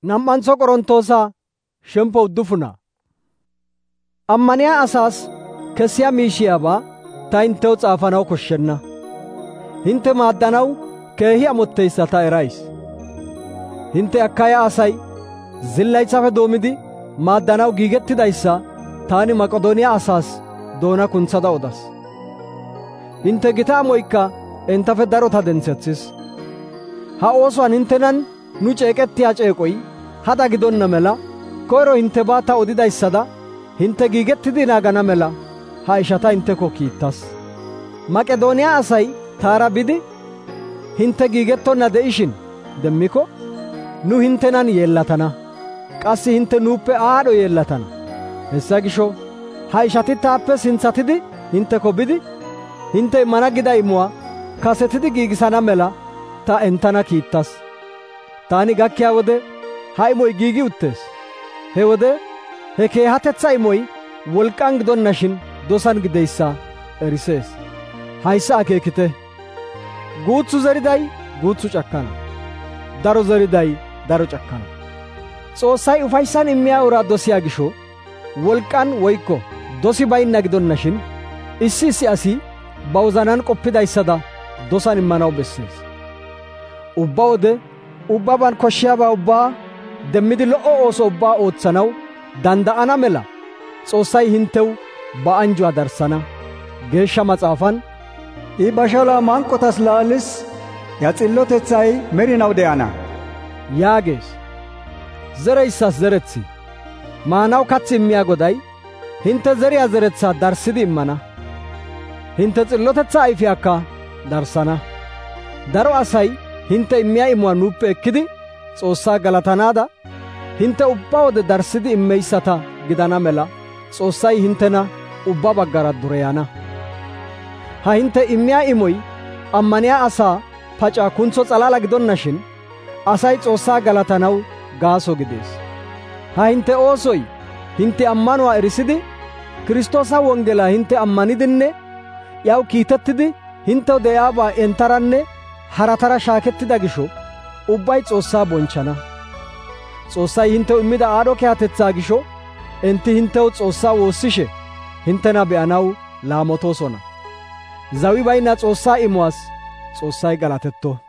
Nam''antho Qorontoosa shemppo 9. Ammaniyaa asaas kessiya miishiyabaa ta hintew xaafanaw koshshenna. Hinte maaddanaw keehi amotteyssa ta erays. Hinte Akaya asay zillaytsafe doomidi maaddanaw giigettidayssa taani Maqedooniyaa asaas doona kunthada odas. Hinte gita amoykka entafe darota dentsethis. Ha oosuwan hintenan nu ceeqettiyaa ceeqoy hada gidonna mela koyro hintebaa ta odidayssada hinte giigettidi naagana mela ha ishata hinteko kiittas. Maqedooniyaa asay taara bidi hinte giigettonna de'ishin demmiko nu hintenan yeellatana. Qassi hinte nuuppe aadho yeellatana. Hessa gisho ha ishati taappe sinthatidi hinteko bidi hinte immana gida imuwaa kasetidi giigisana mela ta entana kiittas. Taani gakkiyaa wode ha imoy giigi uttees. He wode he keehatetha imoy wolqan gidonnashin dosan gideyssa erisees. Hayssa akeekite. Guuthu zeriday guuthu cakkana. Daro zeriday daro cakkana. Xoossay ufayssan immiyaa uraa dosiyaa gisho wolqan woykko dosi baynna gidonnashin issi asi ba wozanan qoppidayssada dosan immanaw bessees. Ubba wode ubbaban koshshiyaabaa ubbaa demmidi lo''o ooso ubbaa ootsanaw danda'ana mela Xoossay hintew ba anjuwaa darsana. Geeshsha Maxaafan, «I ba shalaa manqotas laalis, ya xillotethay merinaw de'ana» yaagees. Zereyssas zeretsi, maanaw kathi immiyaa Goday hinte zeriyaa zeretsaa darssidi immana. Hinte xillotetsaa ayfiyaakka darsana. Daro asay hinte immiyaa imuwaa nuuppe ekkidi Xoossaa galatanaada hinte ubba wode darssidi immeyssata gidana mela Xoossay hintena ubba baggara dureyana. Ha hinte immiyaa imoy ammaniyaa asaa pacaa kuntho xalala gidonnashin asay Xoossaa galatanaw gaaso gidees. Ha hinte oosoy hinte ammanuwaa erisidi Kiristoosa wonggelaa hinte ammanidinne yaw kiitettidi hintew de'iyaabaa entaranne haratara shaakettida gisho ubbay Xoossaa bonchchana. Xoossay hintew immida aadho kehatetsaa gisho enti hintew Xoossaa woossishe hintena be'anaw laamotoosona. Zawi baynna Xoossaa imuwaas Xoossay galatetto.